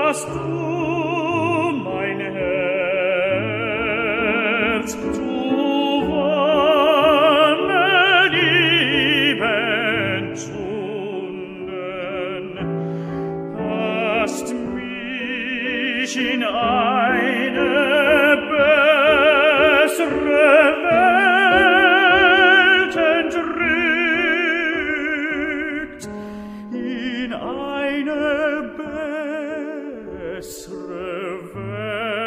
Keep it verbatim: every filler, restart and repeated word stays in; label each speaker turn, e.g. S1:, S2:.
S1: hast du mein Herz zu wonne lieb entzünden, hast mich in eine bessere Welt entrückt, in eine bessere Welt.